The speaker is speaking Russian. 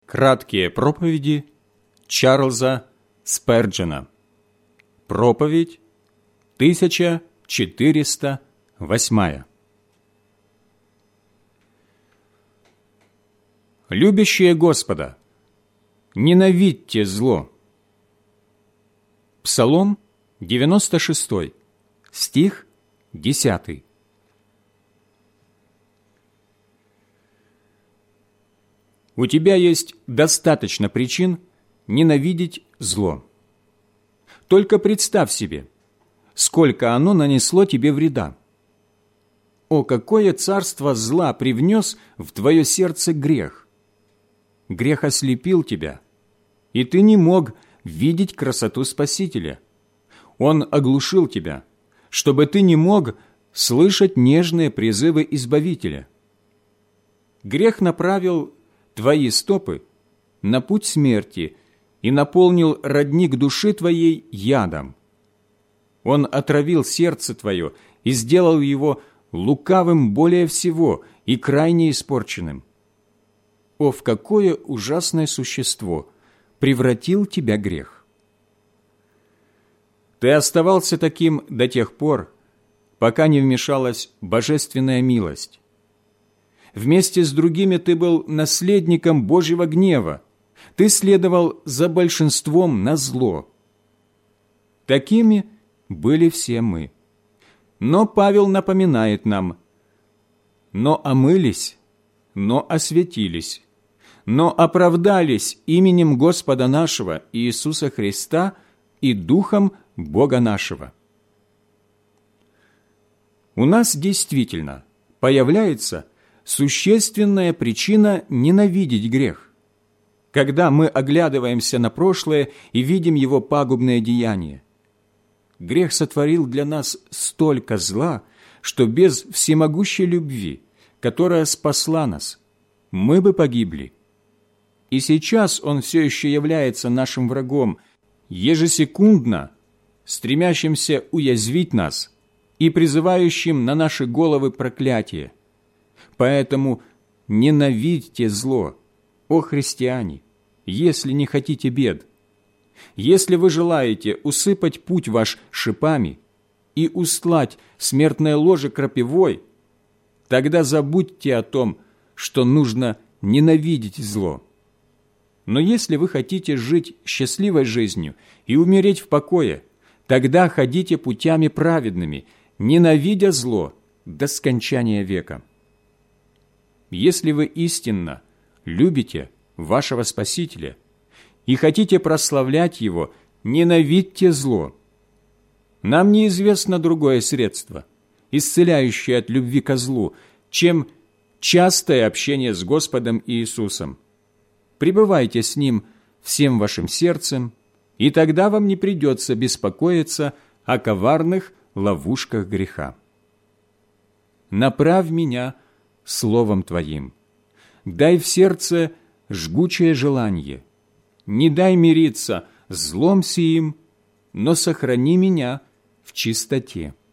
Краткие проповеди Чарльза Сперджена. Проповедь 1408. Любящие Господа, ненавидьте зло. Псалом 96, стих 10. У тебя есть достаточно причин ненавидеть зло. Только представь себе, сколько оно нанесло тебе вреда. О, какое царство зла привнес в твое сердце грех! Грех ослепил тебя, и ты не мог видеть красоту Спасителя. Он оглушил тебя, чтобы ты не мог слышать нежные призывы Избавителя. Грех направил твои стопы на путь смерти и наполнил родник души твоей ядом. Он отравил сердце твое и сделал его лукавым более всего и крайне испорченным. О, в какое ужасное существо превратил тебя грех! Ты оставался таким до тех пор, пока не вмешалась божественная милость. Вместе с другими ты был наследником Божьего гнева. Ты следовал за большинством на зло. Такими были все мы. Но Павел напоминает нам: «Но омылись, но осветились, но оправдались именем Господа нашего Иисуса Христа и Духом Бога нашего». У нас действительно появляется существенная причина ненавидеть грех, когда мы оглядываемся на прошлое и видим его пагубные деяния. Грех сотворил для нас столько зла, что без всемогущей любви, которая спасла нас, мы бы погибли. И сейчас он все еще является нашим врагом, ежесекундно стремящимся уязвить нас и призывающим на наши головы проклятие. Поэтому ненавидьте зло, о христиане, если не хотите бед. Если вы желаете усыпать путь ваш шипами и устлать смертное ложе крапивой, тогда забудьте о том, что нужно ненавидеть зло. Но если вы хотите жить счастливой жизнью и умереть в покое, тогда ходите путями праведными, ненавидя зло до скончания века. Если вы истинно любите вашего Спасителя и хотите прославлять Его, ненавидьте зло. Нам неизвестно другое средство, исцеляющее от любви ко злу, чем частое общение с Господом Иисусом. Пребывайте с Ним всем вашим сердцем, и тогда вам не придется беспокоиться о коварных ловушках греха. «Направь меня словом Твоим, дай в сердце жгучее желание, не дай мириться злом сиим, но сохрани меня в чистоте».